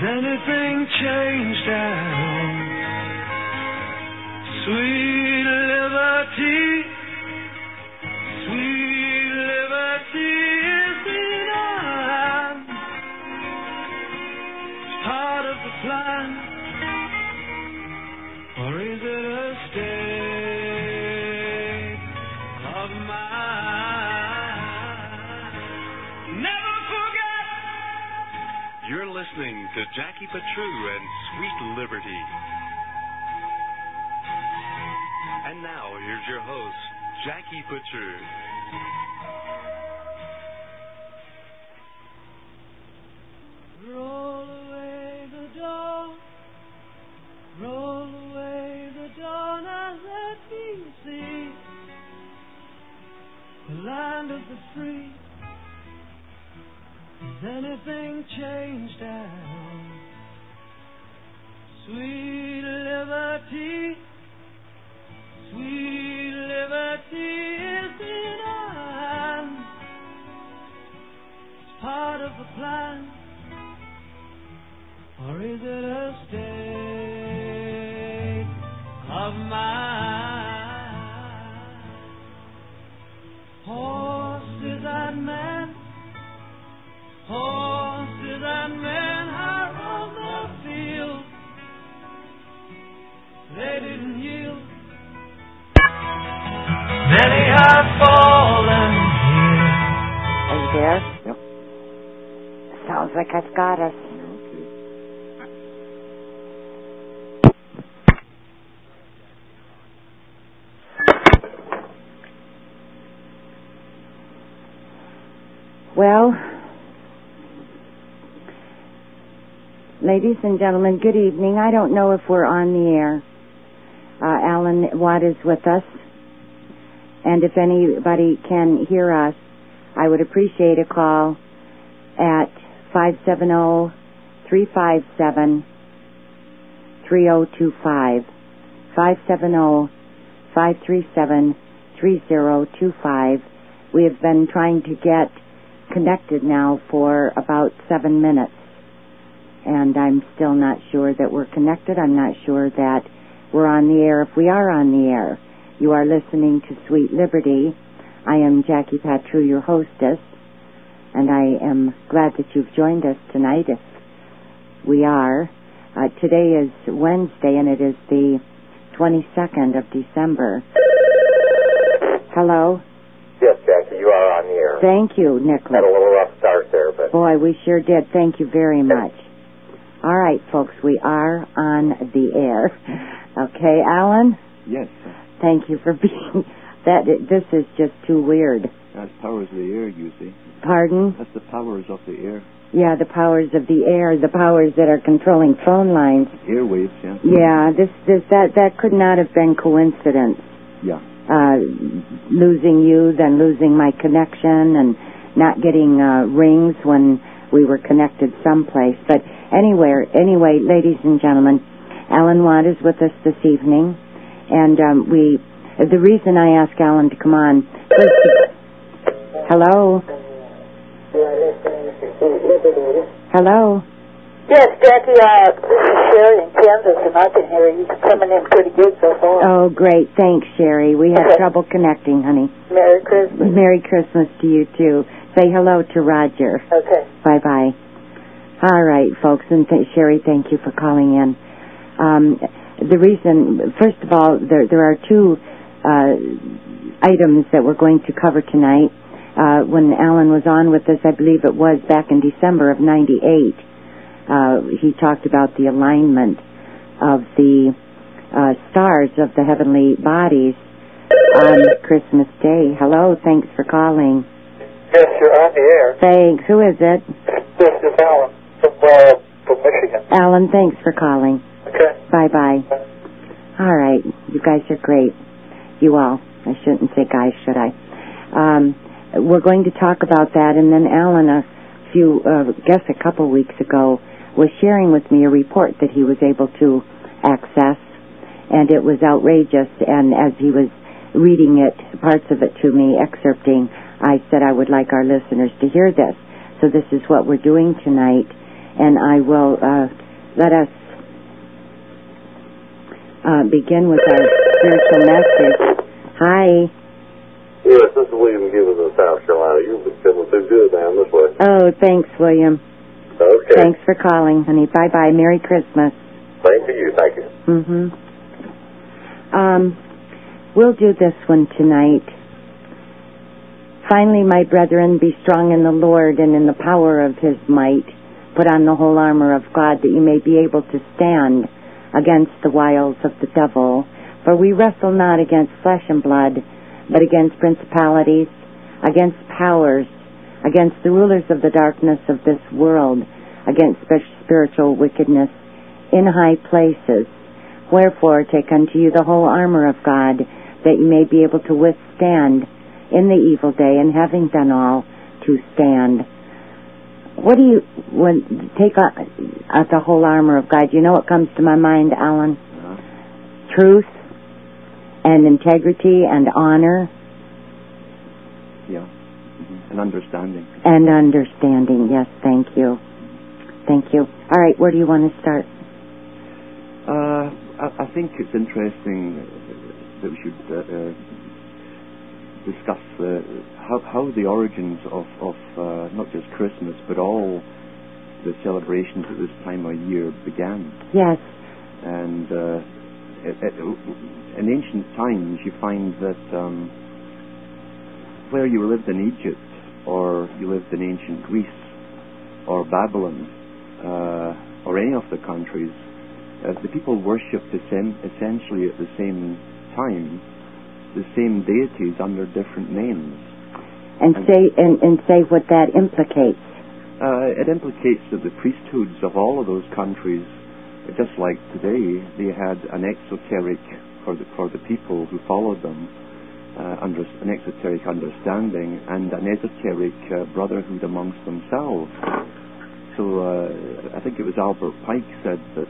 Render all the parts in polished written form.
anything changed at all? Sweet liberty, sweet liberty is in our hands. Part of the plan, or is it a state of mind? Never forget. You're listening to Jackie Patru and Sweet Liberty. And now, here's your host, Jackie Patru. Roll away the dawn, roll away the dawn, and let me see the land of the free. Has anything changed at all? Sweet liberty, sweet liberty is in our hands. It's part of the plan, or is it a state of mind? Horses and men, horses and men are on the field. They didn't yield. Many have fallen here. Are you there? Yep. Sounds like I've got us. Well, ladies and gentlemen, good evening. I don't know if we're on the air. Alan Watt is with us. And if anybody can hear us, I would appreciate a call at 570-357-3025. 570-537-3025. We have been trying to get connected now for about 7 minutes. And I'm still not sure that we're connected. I'm not sure that we're on the air. If we are on the air, you are listening to Sweet Liberty. I am Jackie Patru, your hostess, and I am glad that you've joined us tonight. If we are, today is Wednesday, and it is the 22nd of December. Hello? Yes, Jackie, you are on the air. Thank you, Nicholas. Had a little rough start there, but... Boy, we sure did. Thank you very much. All right, folks, we are on the air. Okay, Alan? Yes. Thank you for being... This is just too weird. That's powers of the air, you see. Pardon? That's the powers of the air. Yeah, the powers of the air, the powers that are controlling phone lines. Airwaves, yeah. Yeah, that could not have been coincidence. Yeah. Losing you, then losing my connection, and not getting rings when we were connected someplace. But anyway, ladies and gentlemen, Alan Watt is with us this evening, and the reason I asked Alan to come on was hello? Hello? Yes, Jackie, this is Sherry in Kansas, and I can hear you coming in pretty good so far. Oh, great. Thanks, Sherry. We had trouble connecting, honey. Merry Christmas. Merry Christmas to you, too. Say hello to Roger. Okay. Bye-bye. All right, folks, and Sherry, thank you for calling in. The reason, first of all, there are two items that we're going to cover tonight. When Alan was on with us, I believe it was back in December of 98, he talked about the alignment of the stars of the heavenly bodies on Christmas Day. Hello, thanks for calling. Yes, you're on the air. Thanks. Who is it? This is Alan from Michigan. Alan, thanks for calling. Okay. Bye-bye. All right. You guys are great. You all. I shouldn't say guys, should I? We're going to talk about that, and then Alan, a couple weeks ago, was sharing with me a report that he was able to access, and it was outrageous, and as he was reading it, parts of it to me, excerpting, I said I would like our listeners to hear this. So this is what we're doing tonight, and I will let us begin with our spiritual message. Hi. Yes, this is William Gibbons in South Carolina. You've been coming through good down this way. Oh, thanks, William. Okay. Thanks for calling, honey. Bye-bye. Merry Christmas. Same to you. Thank you. We'll do this one tonight. Finally, my brethren, be strong in the Lord and in the power of his might. Put on the whole armor of God, that you may be able to stand against the wiles of the devil. For we wrestle not against flesh and blood, but against principalities, against powers, against the rulers of the darkness of this world, against spiritual wickedness in high places. Wherefore take unto you the whole armor of God, that you may be able to withstand in the evil day, and having done all, to stand. What do you, take the whole armor of God, you know what comes to my mind, Alan? Truth and integrity and honor. Yeah. And understanding. And understanding, yes, thank you. Thank you. All right, where do you want to start? I think it's interesting that we should discuss how the origins of not just Christmas, but all the celebrations at this time of year began. Yes. And in ancient times, you find that where you lived in Egypt, or you lived in ancient Greece, or Babylon, or any of the countries, the people worshipped essentially at the same time the same deities under different names. And say what that implicates. It implicates that the priesthoods of all of those countries, just like today, they had an exoteric for the people who followed them, an exoteric understanding and an esoteric brotherhood amongst themselves. So I think it was Albert Pike said that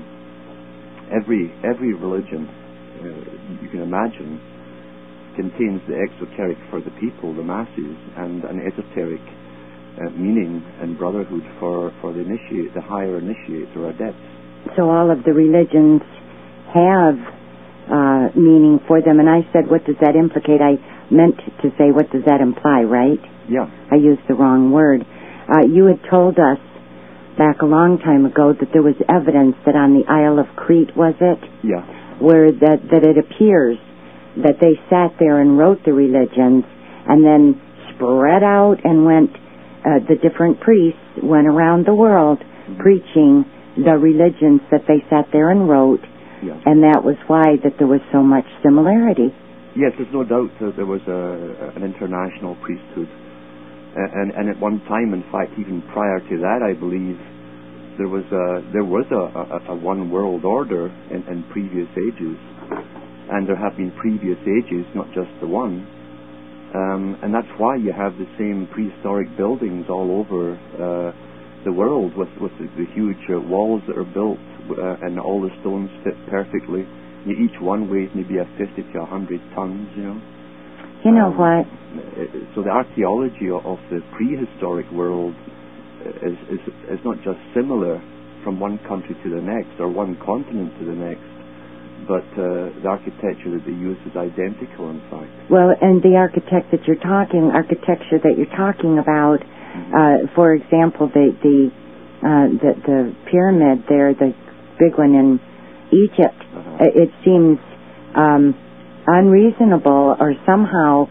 every religion you can imagine contains the exoteric for the people, the masses, and an esoteric meaning and brotherhood for the higher initiates or adepts. So all of the religions have meaning for them, and I said, what does that implicate? I meant to say, what does that imply, right? Yeah. I used the wrong word. You had told us back a long time ago that there was evidence that on the Isle of Crete, was it? Yeah. Where that it appears that they sat there and wrote the religions and then spread out and went, the different priests went around the world preaching the religions that they sat there and wrote, and that was why that there was so much similarity. Yes, there's no doubt that there was an international priesthood. And at one time, in fact, even prior to that, I believe there was a one world order in previous ages, and there have been previous ages, not just the one, and that's why you have the same prehistoric buildings all over the world with the huge walls that are built, and all the stones fit perfectly. Each one weighs maybe 50 to 100 tons, you know. You know what? So the archaeology of the prehistoric world is not just similar from one country to the next or one continent to the next, but the architecture that they use is identical, in fact. Well, and the architecture that you're talking about, for example, the pyramid there, the big one in Egypt, it seems unreasonable or somehow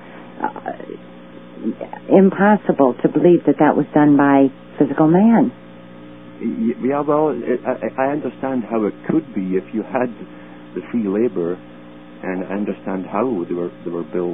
impossible to believe that was done by physical man. Yeah, well, I understand how it could be if you had the free labor, and I understand how they were built.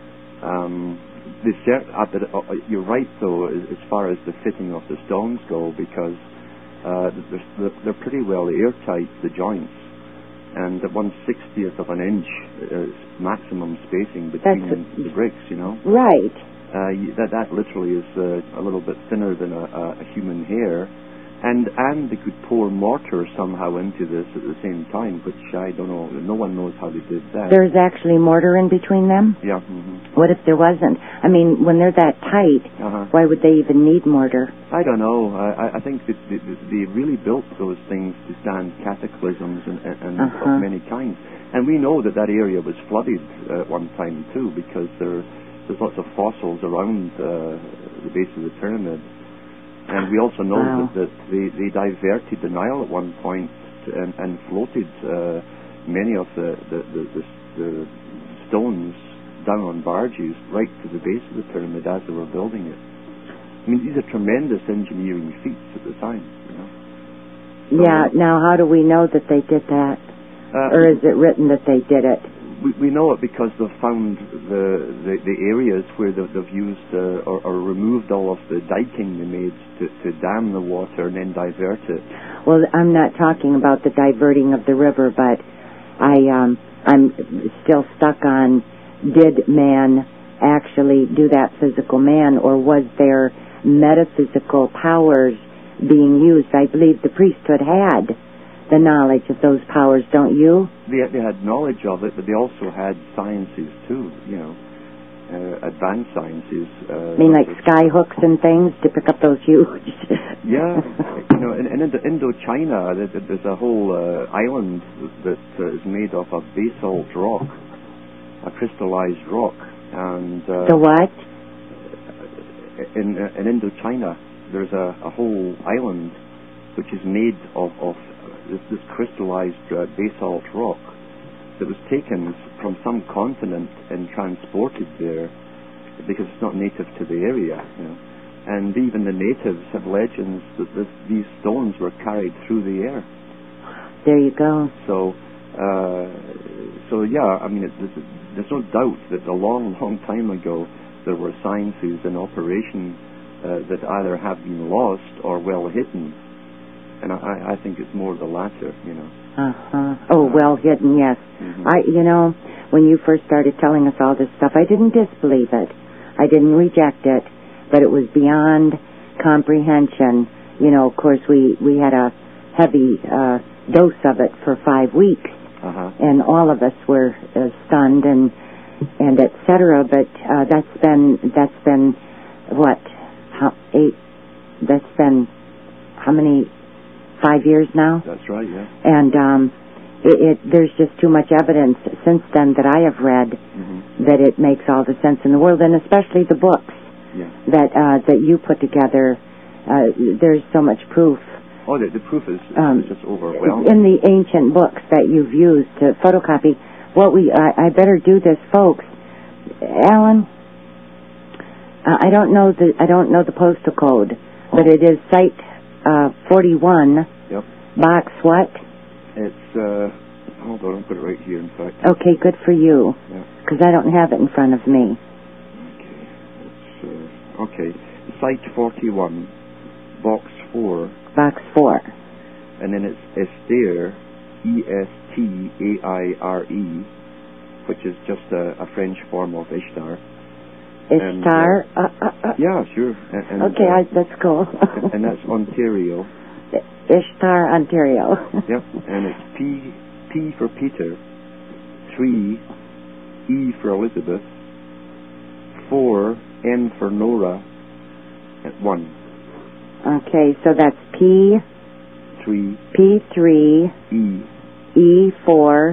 You're right, though, as far as the fitting of the stones go, because they're pretty well airtight, the joints. And the 1/60th of an inch is maximum spacing between the bricks, you know. Right. That literally is a little bit thinner than a human hair, and they could pour mortar somehow into this at the same time, which I don't know. No one knows how they did that. There's actually mortar in between them? Yeah. Mm-hmm. What if there wasn't? I mean, when they're that tight, why would they even need mortar? I don't know. I think that they really built those things to stand cataclysms and of many kinds. And we know that area was flooded at one time too, because there's lots of fossils around the base of the pyramid. And we also know that they diverted the Nile at one point and floated many of the stones down on barges right to the base of the pyramid as they were building it. I mean, these are tremendous engineering feats at the time, you know. So, yeah, now how do we know that they did that? Or is it written that they did it? We know it because they've found the areas where they've used or removed all of the diking they made to dam the water and then divert it. Well, I'm not talking about the diverting of the river, but I'm still stuck on, did man actually do that physical man, or was there metaphysical powers being used? I believe the priesthood had the knowledge of those powers, don't you? They had knowledge of it, but they also had sciences too, you know, advanced sciences. I mean, like sky hooks and things to pick up those huge... Yeah, you know, in Indochina, there's a whole island that is made of a basalt rock, a crystallized rock, and... the what? In Indochina, there's a whole island which is made of this crystallized basalt rock that was taken from some continent and transported there because it's not native to the area, you know. And even the natives have legends that these stones were carried through the air. There you go. So yeah, I mean, there's no doubt that a long, long time ago there were sciences in operation that either have been lost or well hidden. And I think it's more the latter, you know. Oh, well hidden, yes. You know, when you first started telling us all this stuff, I didn't disbelieve it. I didn't reject it, but it was beyond comprehension. You know, of course, we had a heavy dose of it for 5 weeks, and all of us were stunned and et cetera. But that's been what? That's been how many? 5 years now? That's right, yeah. And there's just too much evidence since then that I have read that it makes all the sense in the world, and especially the books that you put together. There's so much proof. Oh, the proof is just overwhelming. In the ancient books that you've used to photocopy. I better do this, folks. Alan, I don't know the postal code, but it is Site 41. Yep. Box what? It's, hold on, I'll put it right here, in fact. Okay, good for you. Because I don't have it in front of me. Okay. It's, Site 41, Box 4. Box 4. And then it's Estaire, Estaire, which is just a French form of Ishtar. Ishtar? Yeah, sure. That's cool. and that's Ontario. Ishtar, Ontario. Yep, and it's P for Peter, 3, E for Elizabeth, 4, N for Nora, at 1. Okay, so that's P3, E4,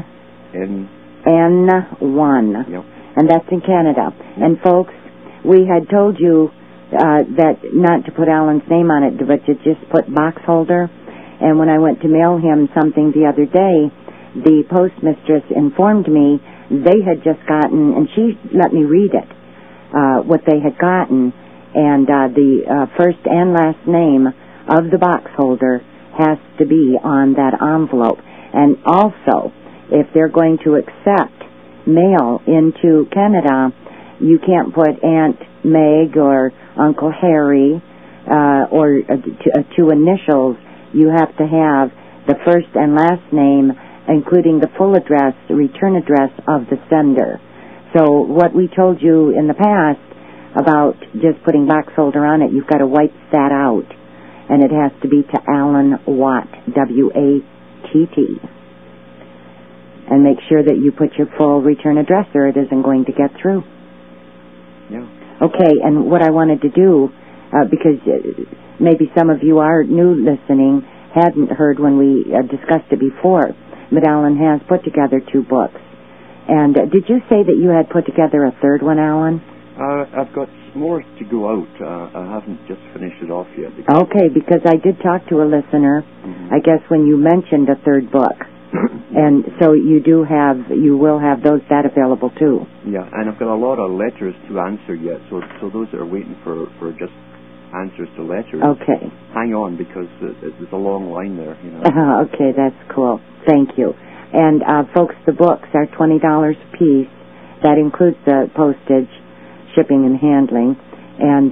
N1. Yep. And that's in Canada. And folks, we had told you that not to put Alan's name on it, but to just put box holder. And when I went to mail him something the other day, the postmistress informed me they had just gotten, and she let me read it, what they had gotten, and the first and last name of the box holder has to be on that envelope. And also, if they're going to accept mail into Canada, you can't put Aunt Meg or Uncle Harry or two initials. You have to have the first and last name, including the full address, the return address of the sender. So what we told you in the past about just putting box holder on it, you've got to wipe that out. And it has to be to Alan Watt, W-A-T-T. And make sure that you put your full return address or it isn't going to get through. Yeah. Okay, and what I wanted to do, because maybe some of you are new listening, hadn't heard when we discussed it before, but Alan has put together 2 books. And did you say that you had put together a 3rd one, Alan? I've got more to go out. I haven't just finished it off yet. Okay, because I did talk to a listener, I guess, when you mentioned a 3rd book. And so you will have that available too. Yeah, and I've got a lot of letters to answer yet, so those that are waiting for just answers to letters. Okay. Hang on, because there's a long line there, you know. Okay, that's cool. Thank you. And folks, the books are $20 a piece. That includes the postage, shipping, and handling, and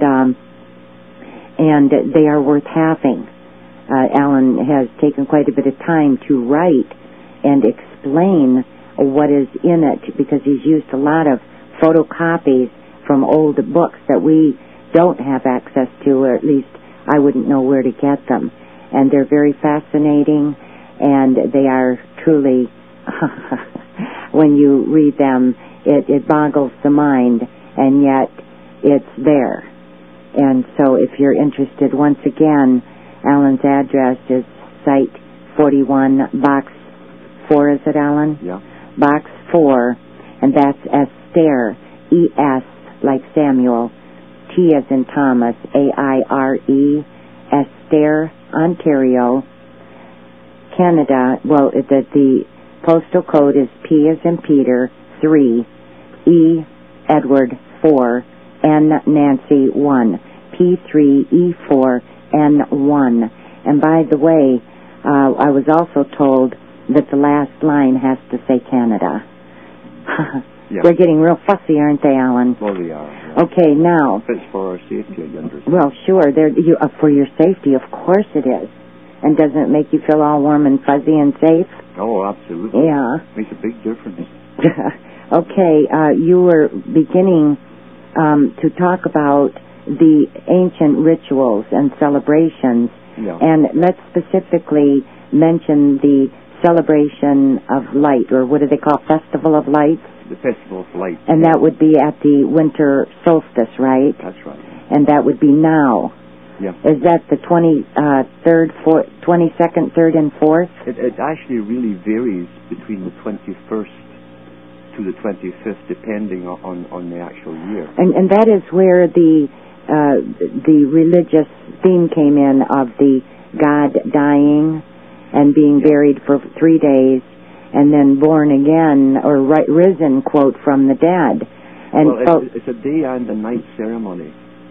they are worth having. Alan has taken quite a bit of time to write and explain what is in it, because he's used a lot of photocopies from old books that we don't have access to, or at least I wouldn't know where to get them. And they're very fascinating, and they are truly, when you read them, it boggles the mind, and yet it's there. And so if you're interested, once again, Alan's address is Site 41, Box 4, is it, Alan? Yeah. Box 4, and that's Astaire, E-S, like Samuel, T as in Thomas, A-I-R-E, Astaire, Ontario, Canada. Well, the postal code is P as in Peter, 3, E, Edward, 4, N, Nancy, 1, P3E4, N1. And by the way, I was also told that the last line has to say Canada. Yeah. They're getting real fussy, aren't they, Alan? Well, they are. Yeah. Okay, now. If it's for our safety, you understand. Well, sure. For your safety, of course it is. And doesn't it make you feel all warm and fuzzy and safe? Oh, absolutely. Yeah. Makes a big difference. Okay, you were beginning to talk about the ancient rituals and celebrations. Yeah. And let's specifically mention the celebration of light, or what do they call Festival of Lights? The Festival of Light. And that would be at the winter solstice, right? That's right. And that would be now. Yeah. Is that the 22nd, 3rd, and 4th? It actually really varies between the 21st to the 25th, depending on the actual year. And that is where the religious theme came in of the God dying and being buried for 3 days, and then born again, or risen, quote, from the dead. And well, it's a day and a night ceremony.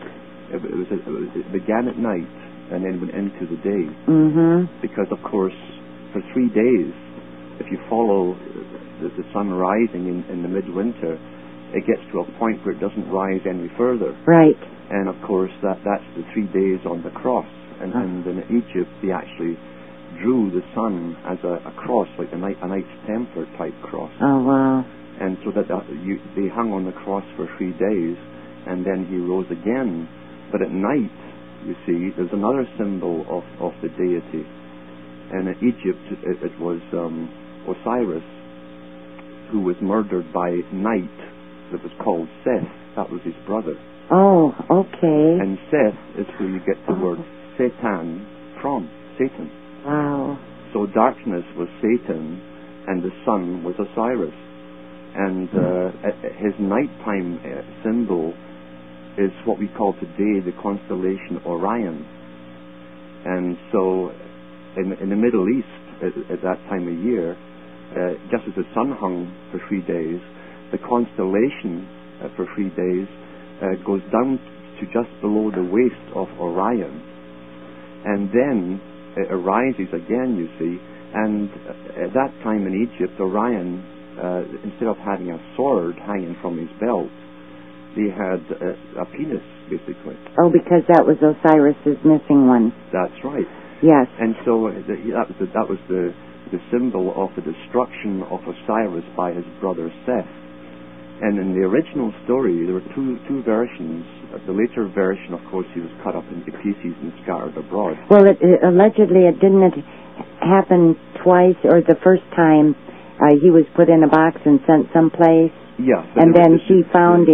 It began at night and then went into the day. Mm-hmm. Because, of course, for 3 days, if you follow the sun rising in the midwinter, it gets to a point where it doesn't rise any further. Right. And, of course, that's the 3 days on the cross. And in Egypt, they actually drew the sun as a cross, like a Knights Templar type cross. Oh, wow. And so that they hung on the cross for 3 days, and then he rose again. But at night, you see, there's another symbol of the deity. And in Egypt, it was Osiris, who was murdered by Night, that was called Seth. That was his brother. Oh, okay. And Seth is where you get the word Satan from, Satan. Wow. So darkness was Satan, and the sun was Osiris. And his nighttime symbol is what we call today the constellation Orion. And so in the Middle East, at that time of year, just as the sun hung for 3 days, the constellation for 3 days goes down to just below the waist of Orion. And then it arises again, you see, and at that time in Egypt, Orion, instead of having a sword hanging from his belt, they had a penis, basically. Oh, because that was Osiris's missing one. That's right. Yes. And so that was the symbol of the destruction of Osiris by his brother Seth. And in the original story, there were two versions. The later version, of course, he was cut up into pieces and scattered abroad. Well, allegedly, it didn't happen twice, or the first time he was put in a box and sent someplace. Yes. And then she found him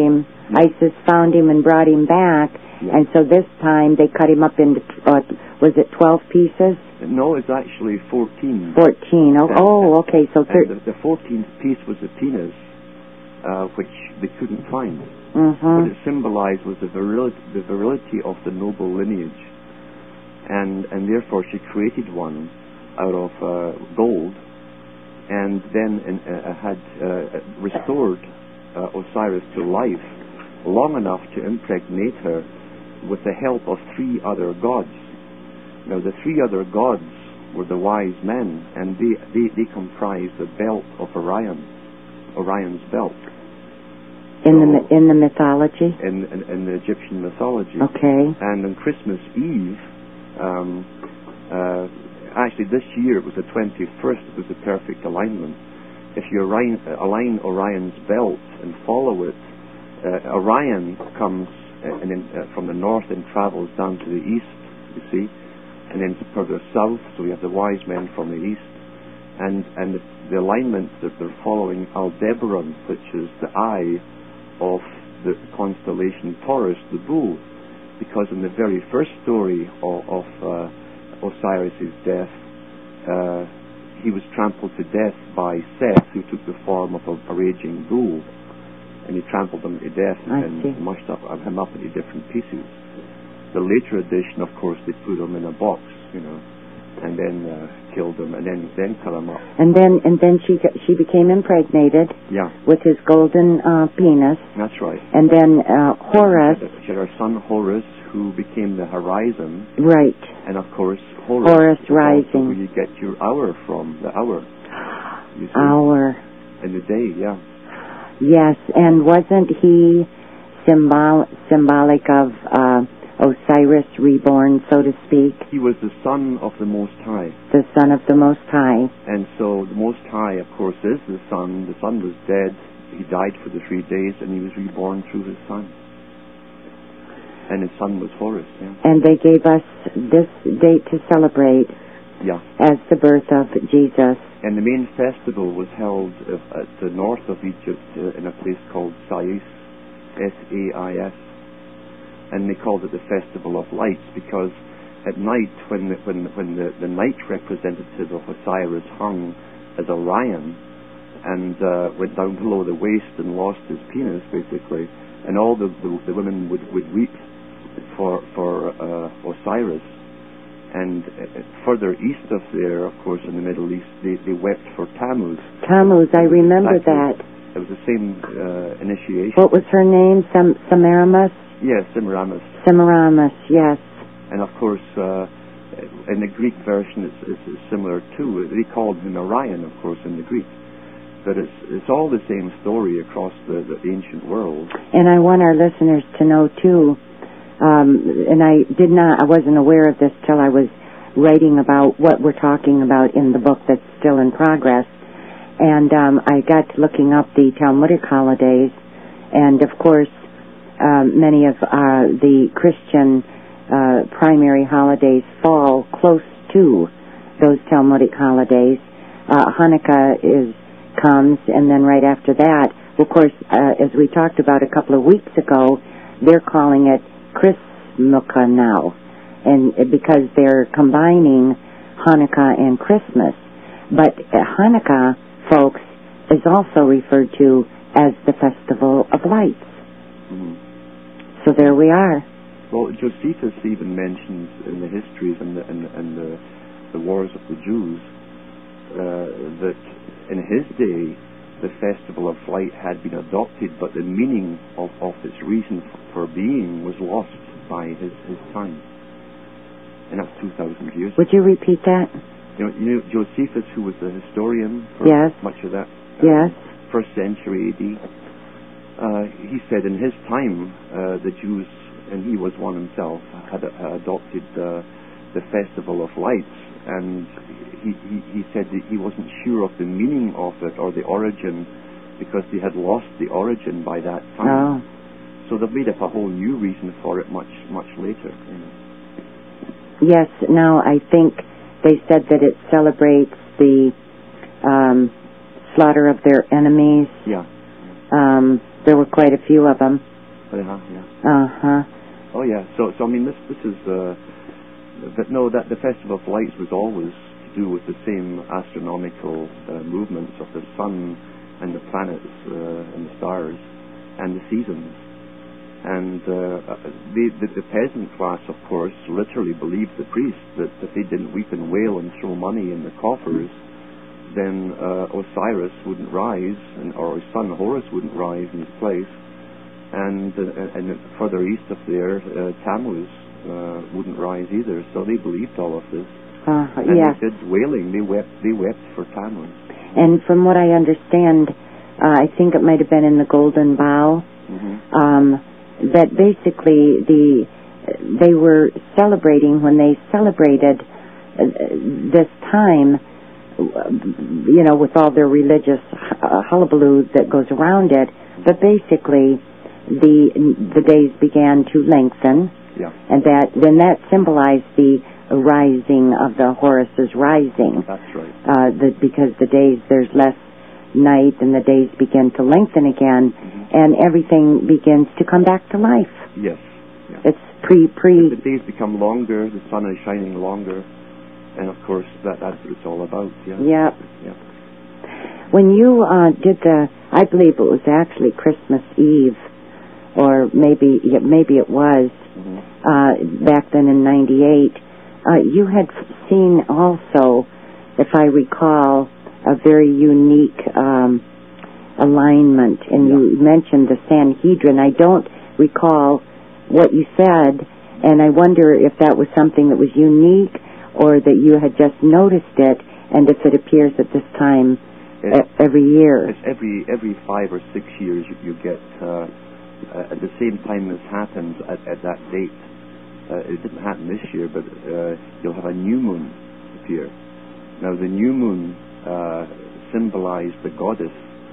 ISIS found him and brought him back, and so this time they cut him up into, was it 12 pieces? No, it's actually 14. 14. Oh, okay. So the 14th piece was the penis, which they couldn't find. What it symbolized was the virility of the noble lineage, and therefore she created one out of gold, and then had restored Osiris to life long enough to impregnate her with the help of 3 other gods. Now, the 3 other gods were the wise men, and they comprised the belt of Orion, Orion's belt. In the mythology? In the Egyptian mythology. Okay. And on Christmas Eve, actually this year it was the 21st, it was the perfect alignment. If you align Orion's belt and follow it, Orion comes from the north and travels down to the east, you see, and then further south, so we have the wise men from the east, and the alignment that they're following Aldebaran, which is the eye of the constellation Taurus, the bull, because in the very first story of Osiris's death, he was trampled to death by Seth, who took the form of a raging bull, and he trampled him to death and mushed him up into different pieces. The later edition, of course, they put him in a box, and then killed him, and then cut him up. And then she became impregnated. Yeah. With his golden penis. That's right. And then Horus. She had her son Horus, who became the horizon. Right. And of course Horus rising. Where you get your hour from, the hour. You see? Hour. In the day, yeah. Yes, and wasn't he symbolic of Osiris reborn, so to speak? He was the son of the Most High. The son of the Most High. And so the Most High, of course, is the Son. The Son was dead. He died for the 3 days, and he was reborn through his Son. And his Son was Horus, yeah. And they gave us this date to celebrate as the birth of Jesus. And the main festival was held at the north of Egypt in a place called Sais, S-A-I-S. And they called it the Festival of Lights because at night, when the night representative of Osiris hung as Orion and went down below the waist and lost his penis, basically, and all the women would weep for Osiris. And further east of there, of course, in the Middle East, they wept for Tammuz. Tammuz, I remember that. It was the same initiation. What was her name? Semiramis? Yes, Semiramis. Semiramis, yes. And of course, in the Greek version, it's similar too. They called him Orion, of course, in the Greek. But it's all the same story across the ancient world. And I want our listeners to know too. And I wasn't aware of this till I was writing about what we're talking about in the book that's still in progress. And I got to looking up the Talmudic holidays, and of course, many of the Christian primary holidays fall close to those Talmudic holidays. Hanukkah comes, and then right after that, of course, as we talked about a couple of weeks ago, they're calling it Chrismukkah now, and because they're combining Hanukkah and Christmas. But Hanukkah, folks, is also referred to as the Festival of Lights. So there we are. Well, Josephus even mentions in the histories and the wars of the Jews that in his day the Festival of Light had been adopted, but the meaning of its reason for being was lost by his time. And that's 2,000 years. Would you repeat that? You know Josephus, who was the historian for much of that first century AD, he said in his time the Jews, and he was one himself, had adopted the Festival of Lights, and he said that he wasn't sure of the meaning of it or the origin because they had lost the origin by that time. So they've made up a whole new reason for it much later. Yes, now I think they said that it celebrates the slaughter of their enemies. Yeah. There were quite a few of them. Uh-huh. Oh, yeah. So I mean, this is... but no, that the Festival of Lights was always to do with the same astronomical movements of the sun and the planets and the stars and the seasons. And the peasant class, of course, literally believed the priests that if they didn't weep and wail and throw money in the coffers, then Osiris wouldn't rise, or his son Horus wouldn't rise in his place, and further east of there, Tammuz wouldn't rise either. So they believed all of this. And yes. they did wailing. They wept for Tammuz. And from what I understand, I think it might have been in the Golden Bough, that basically they were celebrating when they celebrated this time, you know, with all their religious hullabaloo that goes around it. But basically, the days began to lengthen, and that symbolized the rising of the Horus's rising. That's right. Because the days, there's less night and the days begin to lengthen again, and everything begins to come back to life. Yes. Yeah. It's pre. The days become longer, the sun is shining longer, and of course that's what it's all about. Yeah. Yep. Yeah. When you did I believe it was actually Christmas Eve, or maybe it was, back then in '98, you had seen also, if I recall, a very unique alignment, and you mentioned the Sanhedrin. I don't recall what you said, and I wonder if that was something that was unique, or that you had just noticed it, and if it appears at this time every year. It's every 5 or 6 years you get at the same time this happens at that date. It didn't happen this year, but you'll have a new moon appear. Now the new moon symbolized the goddess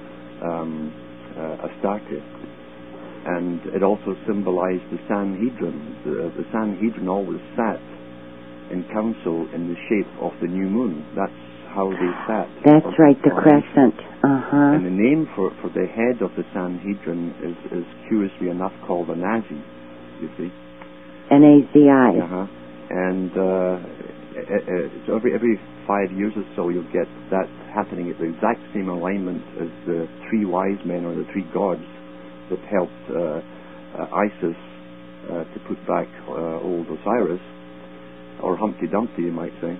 Astarte, and it also symbolized the Sanhedrin. The Sanhedrin always sat in council in the shape of the new moon. That's how they sat. That's right, the crescent. And the name for the head of the Sanhedrin is curiously enough called a Nazi, you see. N-A-Z-I. And so every 5 years or so you'll get that happening at the exact same alignment as the three wise men, or the three gods that helped Isis to put back old Osiris, or Humpty Dumpty, you might say.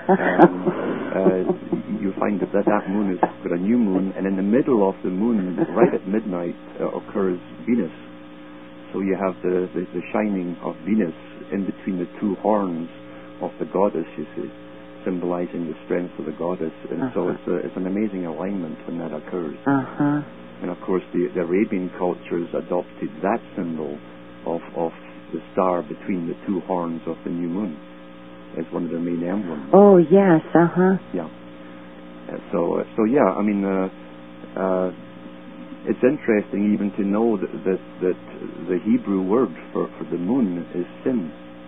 You find that moon has got a new moon, and in the middle of the moon, right at midnight, occurs Venus. So you have the shining of Venus in between the two horns of the goddess, you see, symbolizing the strength of the goddess. And so it's an amazing alignment when that occurs. And of course the Arabian cultures adopted that symbol of the star between the two horns of the new moon as one of their main emblems. Oh yes, Yeah. So yeah, I mean, it's interesting even to know that the Hebrew word for the moon is sin.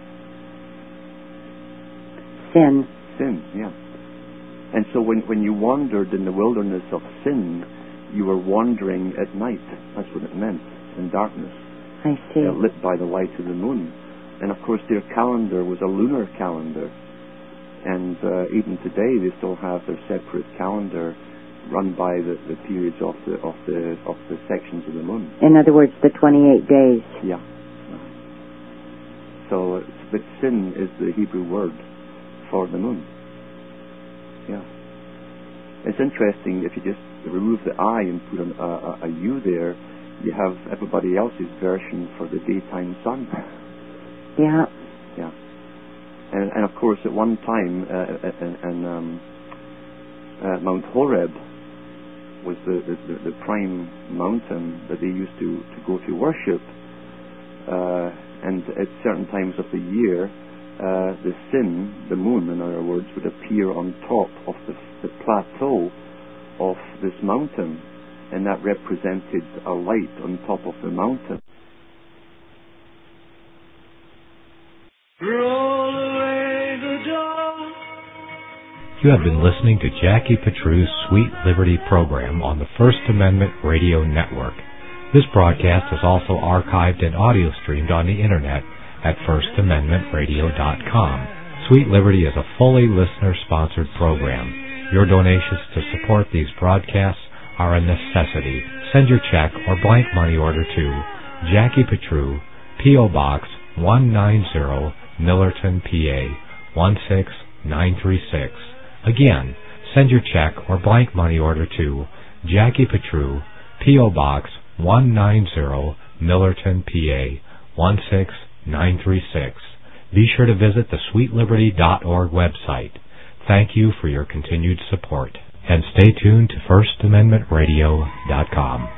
Sin, yeah. And so when you wandered in the wilderness of sin, you were wandering at night. That's what it meant, in darkness. I see. Lit by the light of the moon. And of course their calendar was a lunar calendar. And even today they still have their separate calendar run by the periods of the sections of the moon. In other words, the 28 days. Yeah. So, but sin is the Hebrew word for the moon. Yeah. It's interesting, if you just remove the I and put a U there, you have everybody else's version for the daytime sun. Yeah. Yeah. And of course, at one time, Mount Horeb was the prime mountain that they used to go to worship. And at certain times of the year, the sin, the moon, in other words, would appear on top of the plateau of this mountain, and that represented a light on top of the mountain. Roll away the dawn. You have been listening to Jackie Petru's Sweet Liberty program on the First Amendment Radio Network. This broadcast is also archived and audio streamed on the Internet at firstamendmentradio.com. Sweet Liberty is a fully listener-sponsored program. Your donations to support these broadcasts are a necessity. Send your check or blank money order to Jackie Petru, P.O. Box 190, Millerton, PA 16936. Again, send your check or blank money order to Jackie Petru, P.O. Box 190, Millerton, PA 16936. Be sure to visit the sweetliberty.org website. Thank you for your continued support. And stay tuned to firstamendmentradio.com.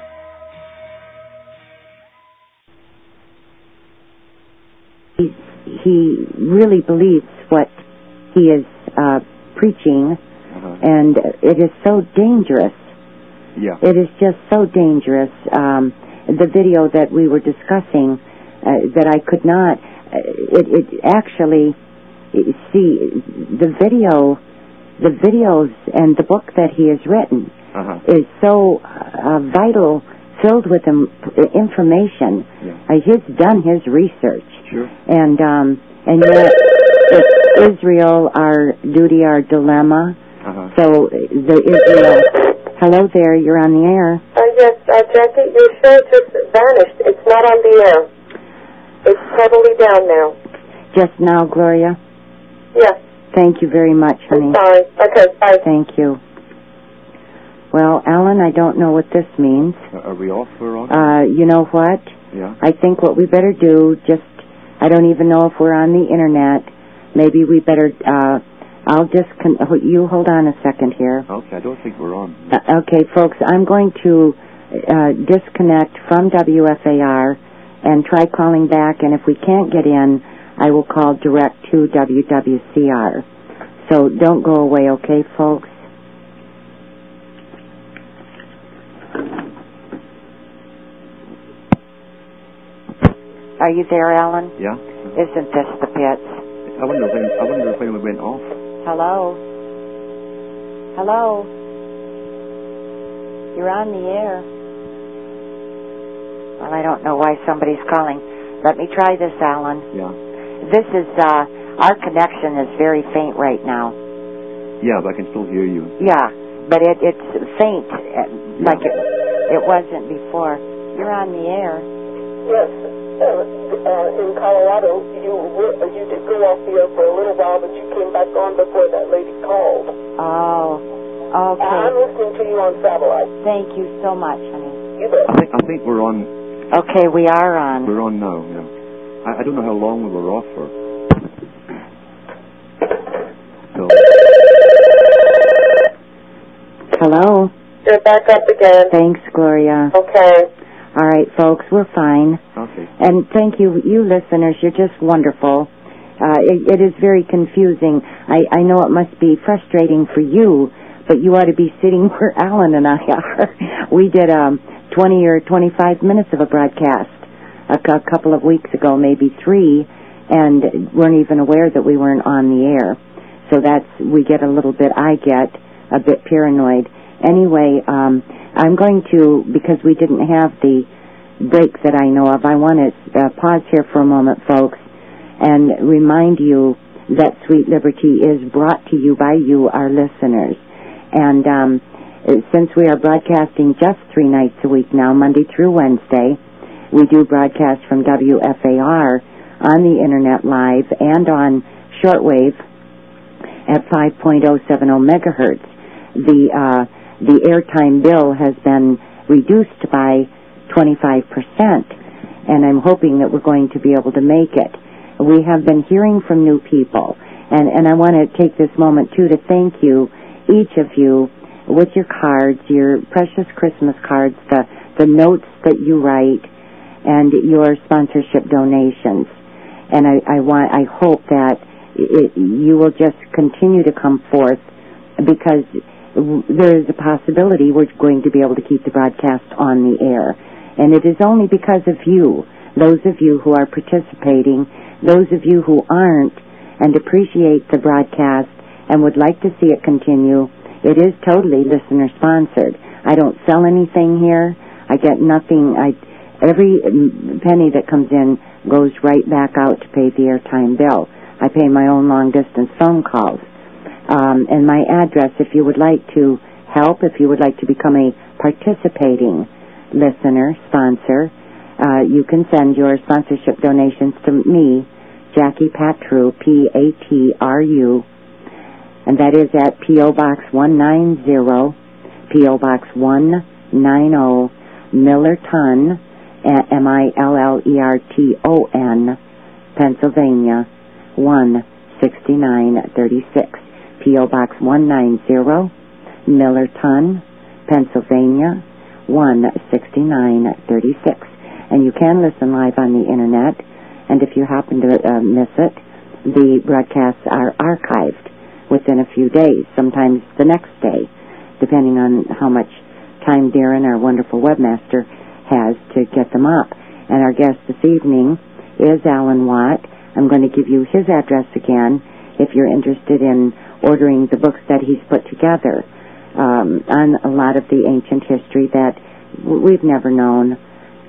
He really believes what he is preaching, and it is so dangerous. Yeah. It is just so dangerous. The video that we were discussing, that I could not, it actually, see, the videos and the book that he has written is so vital, filled with information. Yeah. He's done his research. Sure. And yet it's Israel, our duty, our dilemma. So the Israel. Hello there, you're on the air. Yes, Jackie, your show just vanished. It's not on the air. It's totally down now. Just now, Gloria? Yes. Thank you very much, honey. Sorry. Okay, bye. Thank you. Well, Alan, I don't know what this means. Are we off or on? You know what? Yeah. I think what we better do, I don't even know if we're on the Internet. Maybe we better, you hold on a second here. Okay, I don't think we're on. Okay, folks, I'm going to disconnect from WFAR and try calling back, and if we can't get in, I will call direct to WWCR. So don't go away, okay, folks? Are you there, Alan? Yeah. Isn't this the pits? I wonder if we went off. Hello? Hello? You're on the air. Well, I don't know why somebody's calling. Let me try this, Alan. Yeah. This is, our connection is very faint right now. Yeah, but I can still hear you. Yeah, but it's faint, like it wasn't before. You're on the air. Yes. In Colorado, you did go off the air for a little while, but you came back on before that lady called. Oh, okay. I'm listening to you on satellite. Thank you so much, honey. You bet. I think we're on. Okay, we are on. We're on now, yeah. I don't know how long we were off for. So. Hello? You're back up again. Thanks, Gloria. Okay. All right, folks, we're fine. Okay. And thank you, you listeners. You're just wonderful. It is very confusing. I know it must be frustrating for you, but you ought to be sitting where Alan and I are. We did 20 or 25 minutes of a broadcast a couple of weeks ago, maybe 3, and weren't even aware that we weren't on the air. So we get a little bit, I get a bit paranoid. Anyway, I'm going to, because we didn't have the break that I know of, I want to pause here for a moment, folks, and remind you that Sweet Liberty is brought to you by you, our listeners. And since we are broadcasting just 3 nights a week now, Monday through Wednesday, we do broadcast from WFAR on the Internet live and on shortwave at 5.070 megahertz. The airtime bill has been reduced by 25%, and I'm hoping that we're going to be able to make it. We have been hearing from new people, and I want to take this moment, too, to thank you, each of you, with your cards, your precious Christmas cards, the notes that you write, and your sponsorship donations. And I hope that you will just continue to come forth, because there is a possibility we're going to be able to keep the broadcast on the air. And it is only because of you, those of you who are participating, those of you who aren't and appreciate the broadcast and would like to see it continue. It is totally listener-sponsored. I don't sell anything here. I get nothing. Every penny that comes in goes right back out to pay the airtime bill. I pay my own long-distance phone calls. And my address, if you would like to help, if you would like to become a participating listener, sponsor, you can send your sponsorship donations to me, Jackie Patru, P-A-T-R-U, and that is at P.O. Box 190, P.O. Box 190, Millerton, Millerton, Pennsylvania, 16936. P.O. Box 190, Millerton, Pennsylvania, 16936. And you can listen live on the Internet, and if you happen to miss it, the broadcasts are archived within a few days, sometimes the next day, depending on how much time Darren, our wonderful webmaster, has to get them up. And our guest this evening is Alan Watt. I'm going to give you his address again if you're interested in ordering the books that he's put together on a lot of the ancient history that we've never known.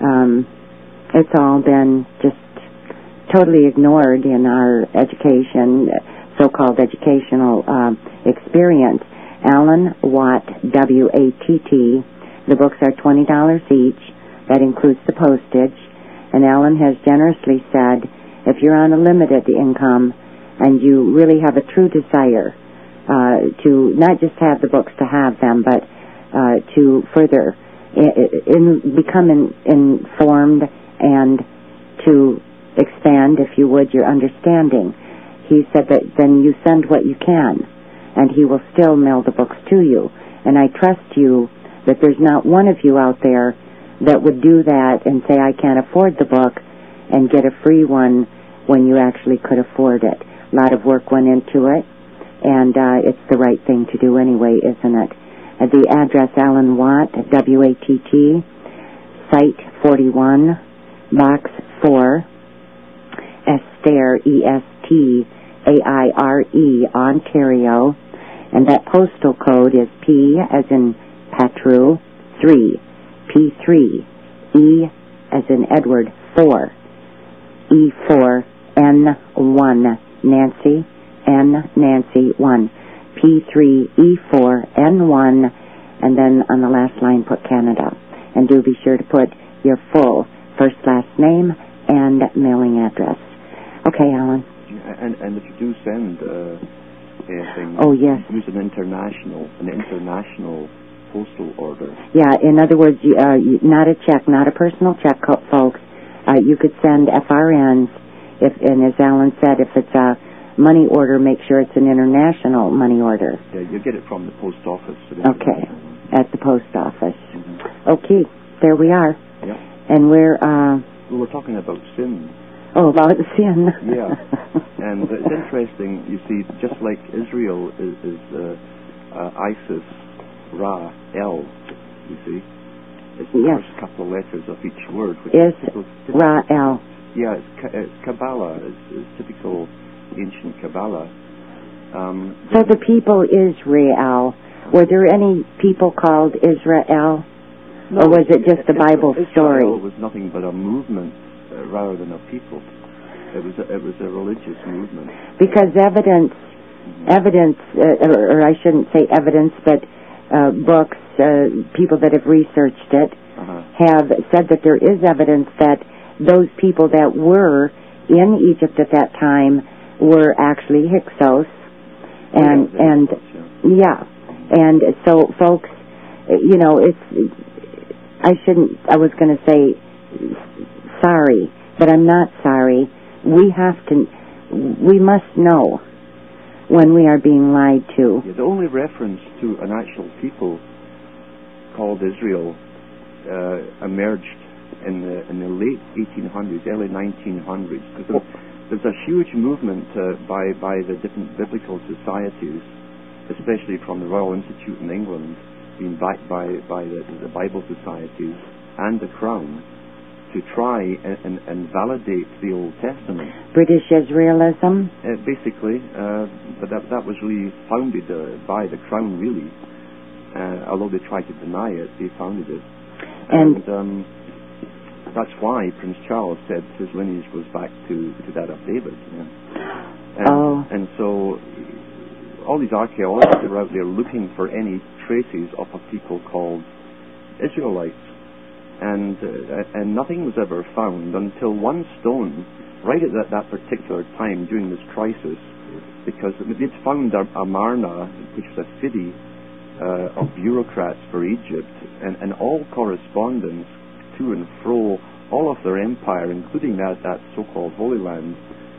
It's all been just totally ignored in our education, so-called educational experience. Alan Watt, W-A-T-T. The books are $20 each. That includes the postage. And Alan has generously said, if you're on a limited income and you really have a true desire to not just have the books to have them, but to further become informed and to expand, if you would, your understanding, he said that then you send what you can, and he will still mail the books to you. And I trust you that there's not one of you out there that would do that and say, I can't afford the book, and get a free one when you actually could afford it. A lot of work went into it, and it's the right thing to do anyway, isn't it? The address, Alan Watt, W-A-T-T, Site 41, Box 4, Esther, E-S-T-A-I-R-E, Ontario, and that postal code is P as in Patru, 3, P3, E as in Edward, 4, E4, N1, Nancy, N, Nancy, 1, P3, E4, N1, and then on the last line put Canada. And do be sure to put your full first, last name, and mailing address. Okay, Alan. And if you do send anything, oh yes, use an international postal order. Yeah, in other words, not a check, not a personal check, folks. You could send FRNs, and as Alan said, if it's a money order, make sure it's an international money order. Yeah, you get it from the post office. Okay, at the post office. Mm-hmm. Okay, there we are. Yeah. And we're talking about sin. Oh, about sin. Yeah. And it's interesting, you see, just like Israel is Isis, Ra, El, you see. It's the first couple of letters of each word. Which is Ra, El. Yeah, it's Kabbalah. It's typical ancient Kabbalah. So the people Israel, were there any people called Israel? No, or was it just a Bible story? Israel was nothing but a movement rather than a people. It was a religious movement. Because evidence, or I shouldn't say evidence, but books, people that have researched it, have said that there is evidence that those people that were in Egypt at that time were actually Hyksos, and so folks, I was going to say sorry, but I'm not sorry. We must know when we are being lied to. Yeah, the only reference to an actual people called Israel emerged in the late 1800s, early 1900s, because there's a huge movement by the different biblical societies, especially from the Royal Institute in England, being backed by the Bible societies and the Crown, to try and validate the Old Testament. British Israelism? Basically, but that was really founded by the Crown, really. Although they tried to deny it, they founded it. And That's why Prince Charles said his lineage goes back to that of David. And so all these archaeologists are out there looking for any traces of a people called Israelites, and nothing was ever found until one stone, right at that particular time during this crisis, because they'd found Amarna, which was a city of bureaucrats for Egypt, and all correspondence to and fro, all of their empire, including that so-called Holy Land,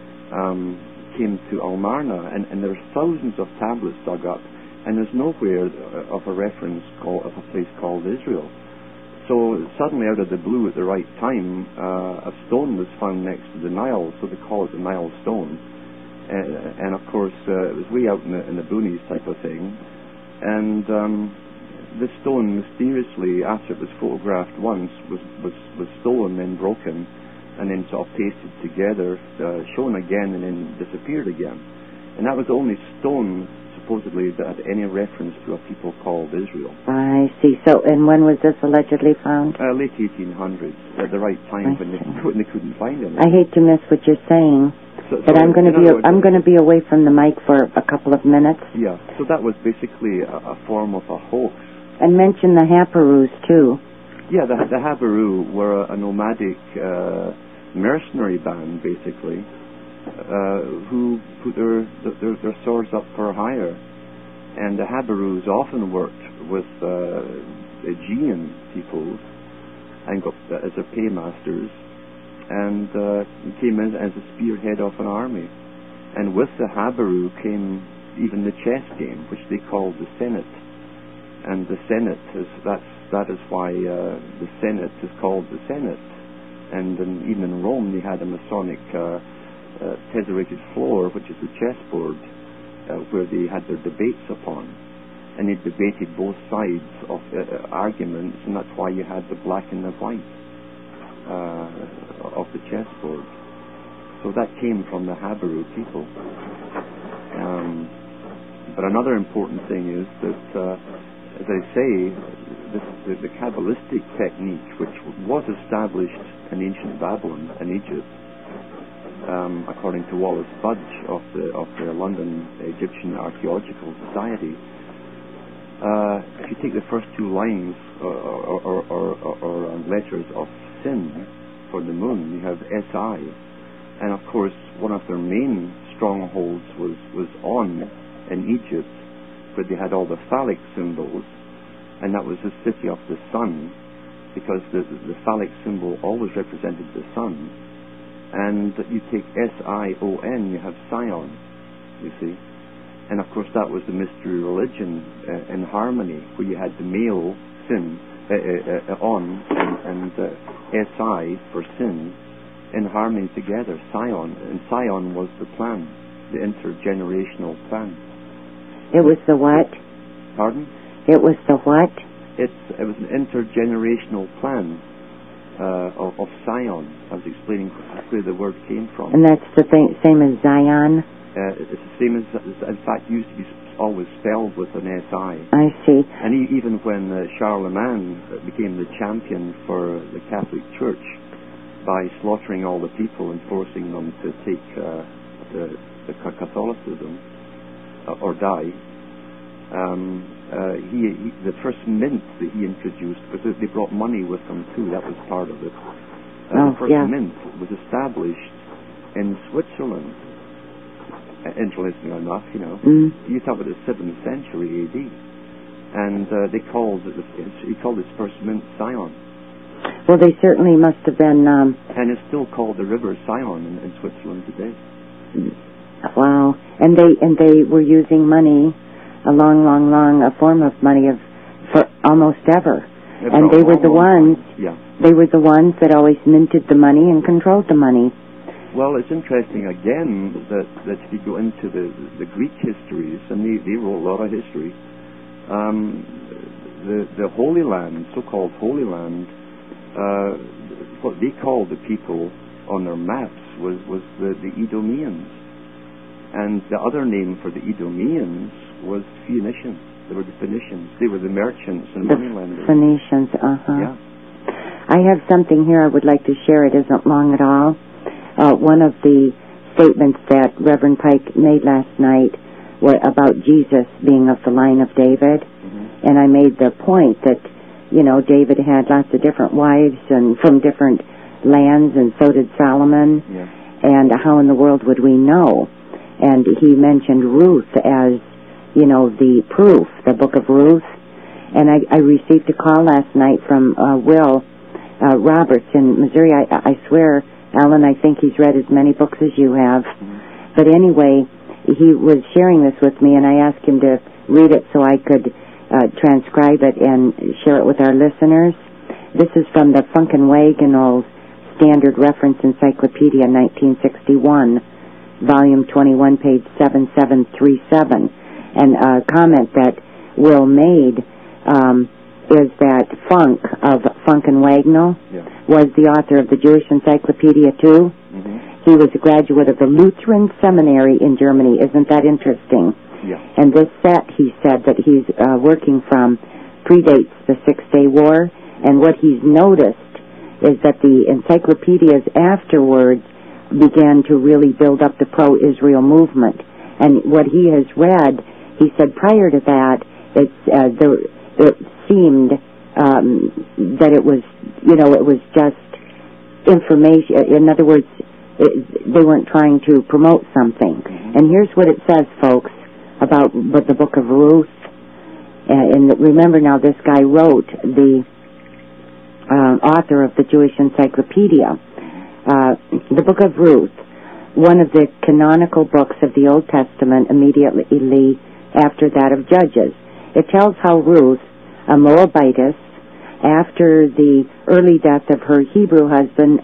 came to Amarna, and there are thousands of tablets dug up, and there's nowhere of a reference of a place called Israel. So suddenly, out of the blue, at the right time, a stone was found next to the Nile, so they call it the Nile Stone. And of course, it was way out in the boonies type of thing. And this stone mysteriously, after it was photographed once, was stolen, then broken, and then sort of pasted together, shown again, and then disappeared again. And that was the only stone, supposedly, that had any reference to a people called Israel. I see. So, and when was this allegedly found? Late 1800s, at the right time when they couldn't find anything. I hate to miss what you're saying. But I'm going to be away from the mic for a couple of minutes. Yeah. So that was basically a form of a hoax. And mention the Habaroos too. Yeah, the Habaru were a nomadic mercenary band, basically, who put their swords up for hire. And the Habaroos often worked with Aegean peoples and got as their paymasters, and came in as a spearhead of an army. And with the Habaru came even the chess game, which they called the Senate. And the Senate that is why the Senate is called the Senate. And even in Rome, they had a Masonic tesserated floor, which is the chessboard, where they had their debates upon. And they debated both sides of arguments, and that's why you had the black and the white of the chessboard. So that came from the Habaru people. But another important thing is that, as I say, the Kabbalistic technique, which was established in ancient Babylon and Egypt, according to Wallace Budge of the London Egyptian Archaeological Society, if you take the first two lines or letters of Sin for the moon, you have Si, and of course one of their main strongholds was On in Egypt, where they had all the phallic symbols, and that was the city of the sun, because the phallic symbol always represented the sun. And you take Sion, you have Sion, you see. And of course that was the mystery religion in harmony, where you had the male Sin, On, and Si for Sin, in harmony together, Sion. And Sion was the plan, the intergenerational plan. It was the what? Pardon? It was the what? It was an intergenerational plan of Sion. I was explaining where the word came from. And that's the same as Zion? It's the same as, in fact, used to be always spelled with an S-I. I see. And even when Charlemagne became the champion for the Catholic Church by slaughtering all the people and forcing them to take the Catholicism or die, the first mint that he introduced, because they brought money with them too, that was part of it. The first mint was established in Switzerland. Interestingly enough, you talk about the 7th century AD, and he called his first mint Sion. Well, they certainly must have been. And it's still called the River Sion in Switzerland today. Wow, and they were using money, a long form of money for almost ever, and they were the ones. Yeah. They were the ones that always minted the money and controlled the money. Well, it's interesting again that if you go into the Greek histories, and they wrote a lot of history, the Holy Land, so-called Holy Land, what they called the people on their maps was the Edomians, and the other name for the Edomians was Phoenicians. They were the Phoenicians. They were the merchants and moneylenders. Phoenicians, Yeah. I have something here I would like to share. It isn't long at all. One of the statements that Reverend Pike made last night were about Jesus being of the line of David. Mm-hmm. And I made the point that, you know, David had lots of different wives and from different lands, and so did Solomon. Yeah. And how in the world would we know? And he mentioned Ruth as, you know, the proof, the book of Ruth. And I received a call last night from Will Roberts in Missouri. I swear, Alan, I think he's read as many books as you have. Mm-hmm. But anyway, he was sharing this with me, and I asked him to read it so I could transcribe it and share it with our listeners. This is from the Funk and Wagnalls Standard Reference Encyclopedia, 1961, volume 21, page 7737. And a comment that Will made is that Funk of Funk and Wagnall was the author of the Jewish Encyclopedia too. Mm-hmm. He was a graduate of the Lutheran Seminary in Germany. Isn't that interesting? Yeah. And this set, he said, that he's working from predates the Six-Day War, and what he's noticed is that the encyclopedias afterwards began to really build up the pro-Israel movement. And what he has read, he said prior to that, it seemed that it was, you know, it was just information. In other words, they weren't trying to promote something. And here's what it says, folks, about the book of Ruth. And remember now, this guy wrote, the author of the Jewish Encyclopedia, the book of Ruth, one of the canonical books of the Old Testament immediately after that of Judges. It tells how Ruth, a Moabitess, after the early death of her Hebrew husband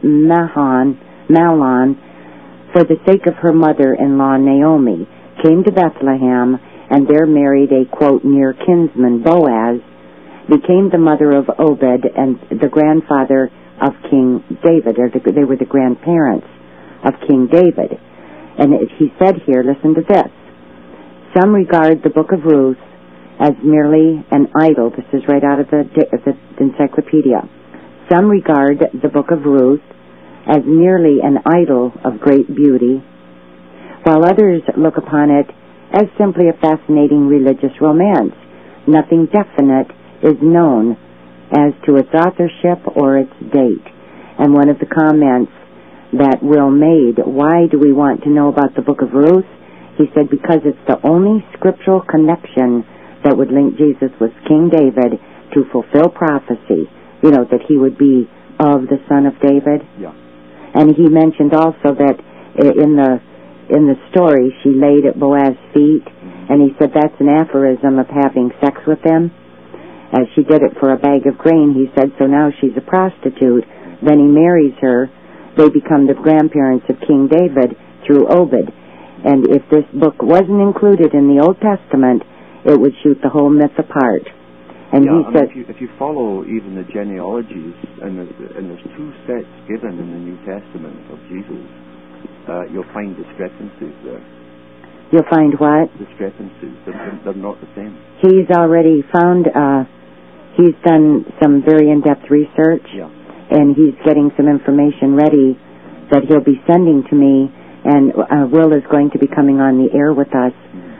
Mahlon, for the sake of her mother-in-law Naomi, came to Bethlehem and there married a, quote, near kinsman, Boaz, became the mother of Obed and the grandfather of King David, or they were the grandparents of King David. And he said here, listen to this, some regard the book of Ruth as merely an idol. This is right out of the encyclopedia. Some regard the book of Ruth as merely an idol of great beauty, while others look upon it as simply a fascinating religious romance. Nothing definite is known as to its authorship or its date. And one of the comments that Will made, why do we want to know about the book of Ruth? He said, because it's the only scriptural connection that would link Jesus with King David to fulfill prophecy, you know, that he would be of the son of David. Yeah. And he mentioned also that in the story, she laid at Boaz's feet, and he said that's an aphorism of having sex with him. As she did it for a bag of grain, he said, so now she's a prostitute. Then he marries her. They become the grandparents of King David through Obed. And if this book wasn't included in the Old Testament, it would shoot the whole myth apart. And he said, if you follow even the genealogies, and there's two sets given in the New Testament of Jesus, you'll find discrepancies there. You'll find what? Discrepancies. They're not the same. He's already found, he's done some very in-depth research, and he's getting some information ready that he'll be sending to me, and Will is going to be coming on the air with us.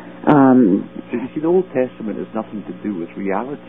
So you see, the Old Testament has nothing to do with reality.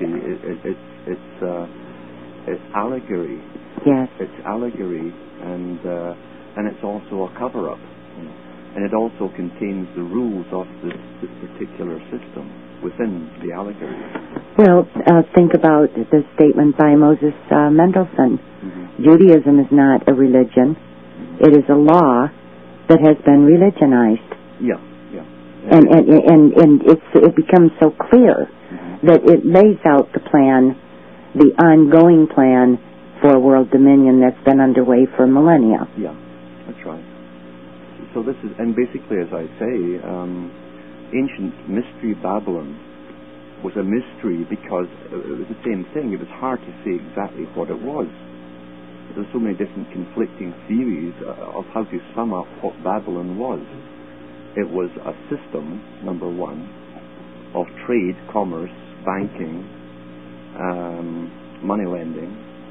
It's allegory. Yes. It's allegory, and it's also a cover-up. And it also contains the rules of this particular system within the allegory. Well, think about the statement by Moses Mendelssohn. Mm-hmm. Judaism is not a religion. Mm-hmm. It is a law that has been religionized. Yeah. And it becomes so clear that it lays out the plan, the ongoing plan for world dominion that's been underway for millennia. Yeah, that's right. So this is, and basically, as I say, ancient mystery Babylon was a mystery because it was the same thing. It was hard to say exactly what it was. There's so many different conflicting theories of how to sum up what Babylon was. It was a system, number one, of trade, commerce, banking, money lending.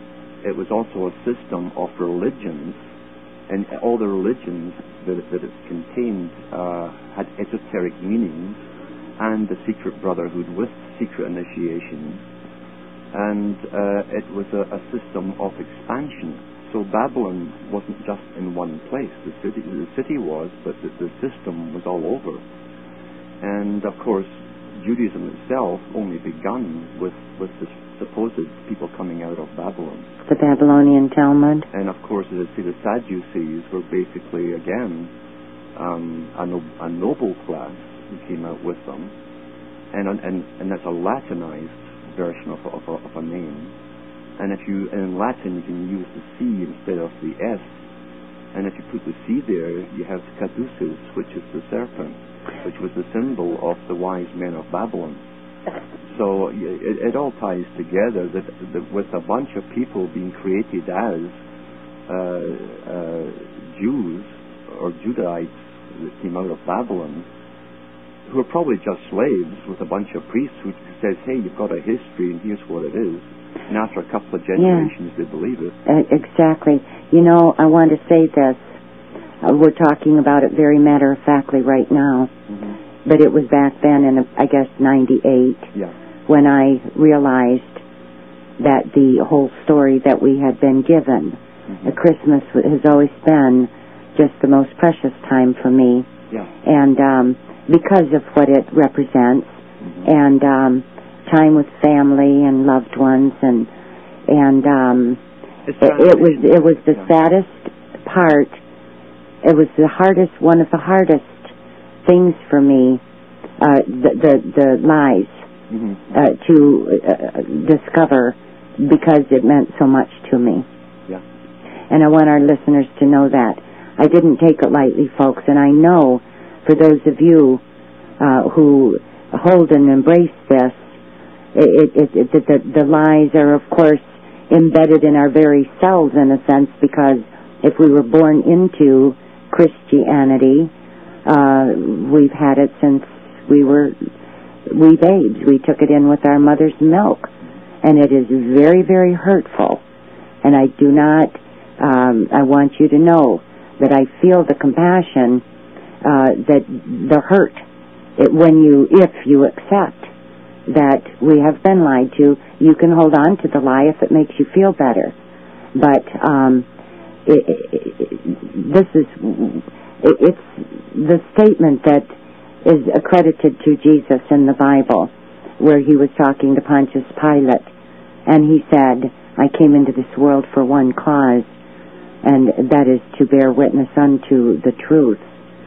it was also a system of religions, and all the religions that it contained had esoteric meanings, and the secret brotherhood with secret initiation, and it was a system of expansion. So Babylon wasn't just in one place. The city was, but the system was all over. And of course, Judaism itself only begun with the supposed people coming out of Babylon. The Babylonian Talmud. And of course, the Sadducees were basically, again, a noble class who came out with them. And that's a Latinized version of a name. And in Latin, you can use the C instead of the S. And if you put the C there, you have Caduceus, which is the serpent, which was the symbol of the wise men of Babylon. So it all ties together that with a bunch of people being created as Jews or Judahites that came out of Babylon, who are probably just slaves with a bunch of priests who says, hey, you've got a history and here's what it is. And after a couple of generations, they believe it. Exactly. You know, I want to say this. We're talking about it very matter-of-factly right now. Mm-hmm. But it was back then in, I guess, 98, when I realized that the whole story that we had been given, Christmas has always been just the most precious time for me. Yeah. And because of what it represents, and time with family and loved ones, and it was the saddest part. It was one of the hardest things for me, the lies to discover, because it meant so much to me. Yeah. And I want our listeners to know that. I didn't take it lightly, folks, and I know for those of you who hold and embrace this, the lies are, of course, embedded in our very selves, in a sense, because if we were born into Christianity, we've had it since we babes. We took it in with our mother's milk, and it is very, very hurtful. And I do not. I want you to know that I feel the compassion, that the hurt, if you accept that we have been lied to. You can hold on to the lie if it makes you feel better, but it's the statement that is accredited to Jesus in the Bible, where he was talking to Pontius Pilate, and he said, I came into this world for one cause, and that is to bear witness unto the truth.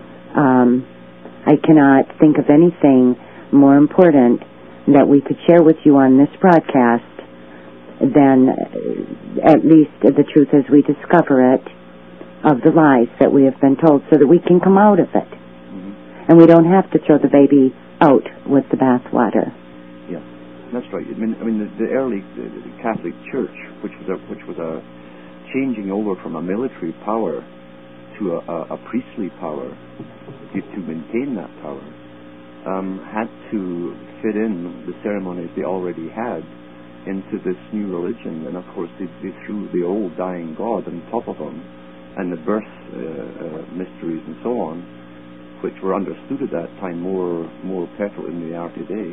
I cannot think of anything more important that we could share with you on this broadcast than at least the truth as we discover it of the lies that we have been told, so that we can come out of it. And we don't have to throw the baby out with the bathwater. Yeah, that's right. I mean, the early Catholic Church, which was a changing over from a military power to a priestly power, to maintain that power, had to fit in the ceremonies they already had into this new religion. And of course they threw the old dying God on top of them, and the birth mysteries and so on, which were understood at that time more perfectly than they are today.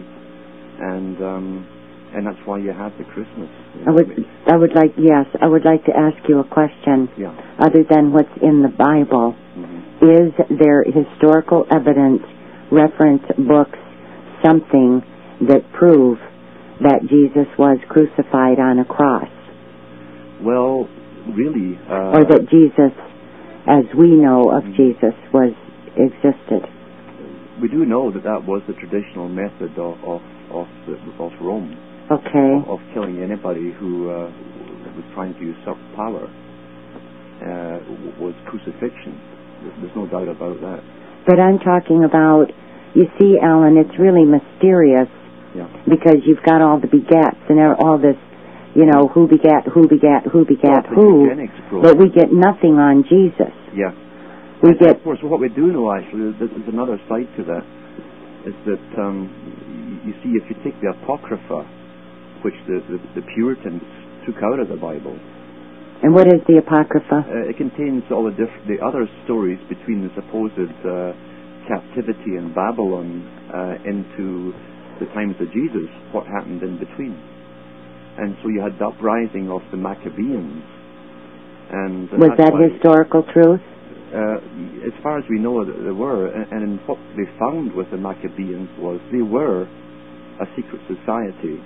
And that's why you have the Christmas. I would like to ask you a question. Yeah. Other than what's in the Bible, is there historical evidence, reference books, something that prove that Jesus was crucified on a cross? Well, really, or that Jesus, as we know of Jesus, existed. We do know that was the traditional method of Rome. Okay. Of killing anybody who was trying to usurp power, was crucifixion. There's no doubt about that. But I'm talking about, you see, Alan, it's really mysterious, because you've got all the begats and all this, who begat who, but we get nothing on Jesus. Yeah. Of course, what we do know, actually, there's another side to that, is that, you see, if you take the Apocrypha, which the Puritans took out of the Bible, And what is the Apocrypha? It contains all the other stories between the supposed captivity in Babylon into the times of Jesus, what happened in between. And so you had the uprising of the Maccabees. And was that historical truth? As far as we know, there were. And what they found with the Maccabees was they were a secret society.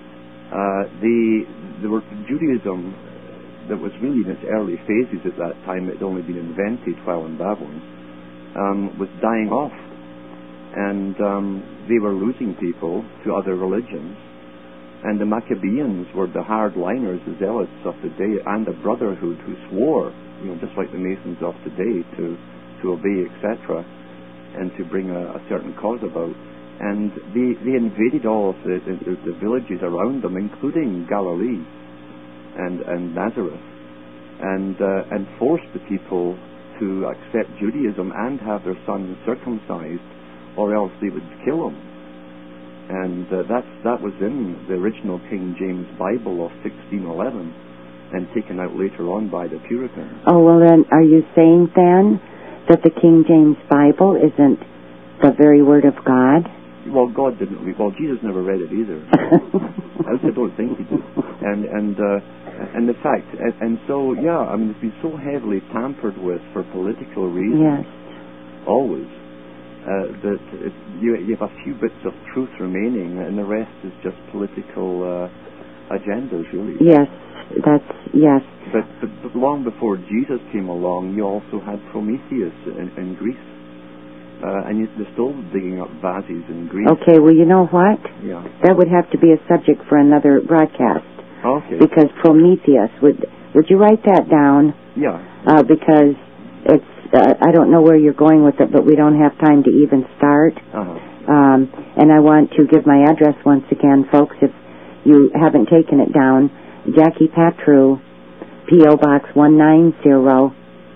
There were Judaism that was really in its early phases at that time. It had only been invented while in Babylon. Was dying off. And they were losing people to other religions. And the Maccabees were the hardliners, the zealots of the day, and the brotherhood who swore, just like the Masons of today, to obey, etc., and to bring a certain cause about. And they invaded all of the villages around them, including Galilee and Nazareth, and forced the people to accept Judaism and have their sons circumcised, or else they would kill them. And that was in the original King James Bible of 1611 and taken out later on by the Puritans. Oh, well then, are you saying then that the King James Bible isn't the very Word of God? Well, God didn't read. Well, Jesus never read it either. I don't think he did. And the fact, and so yeah, I mean, it's been so heavily tampered with for political reasons. Yes. Always. That you have a few bits of truth remaining, and the rest is just political agendas, really. Yes, yes. But long before Jesus came along, you also had Prometheus in Greece, and they're still digging up vases in Greece. Okay, well, you know what? Yeah. That would have to be a subject for another broadcast. Okay. Because Prometheus, would you write that down? Yeah. Because it's. I don't know where you're going with it, but we don't have time to even start. Uh-huh. And I want to give my address once again, folks, if you haven't taken it down. Jackie Patru, P.O. Box 190,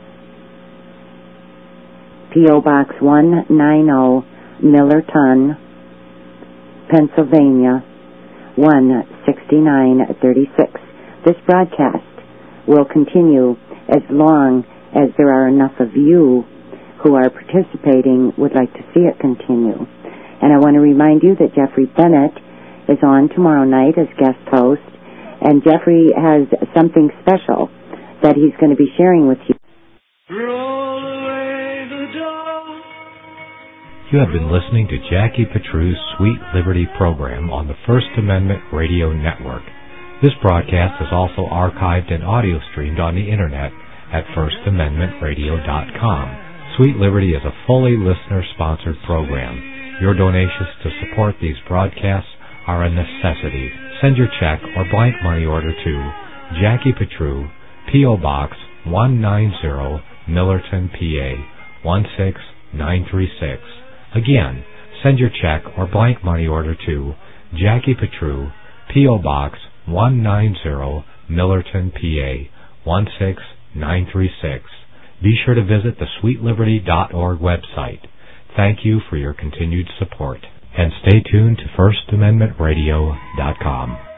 P.O. Box 190, Millerton, Pennsylvania, 16936. This broadcast will continue as long as there are enough of you who are participating would like to see it continue. And I want to remind you that Jeffrey Bennett is on tomorrow night as guest host, and Jeffrey has something special that he's going to be sharing with you. Roll away the dawn. You have been listening to Jackie Petru's Sweet Liberty program on the First Amendment Radio Network. This broadcast is also archived and audio streamed on the Internet at firstamendmentradio.com. Sweet Liberty is a fully listener-sponsored program. Your donations to support these broadcasts are a necessity. Send your check or blank money order to Jackie Petru, P.O. Box 190, Millerton, PA 16936. Again, send your check or blank money order to Jackie Petru, P.O. Box 190, Millerton, PA 16936. Be sure to visit the sweetliberty.org website. Thank you for your continued support. And stay tuned to firstamendmentradio.com.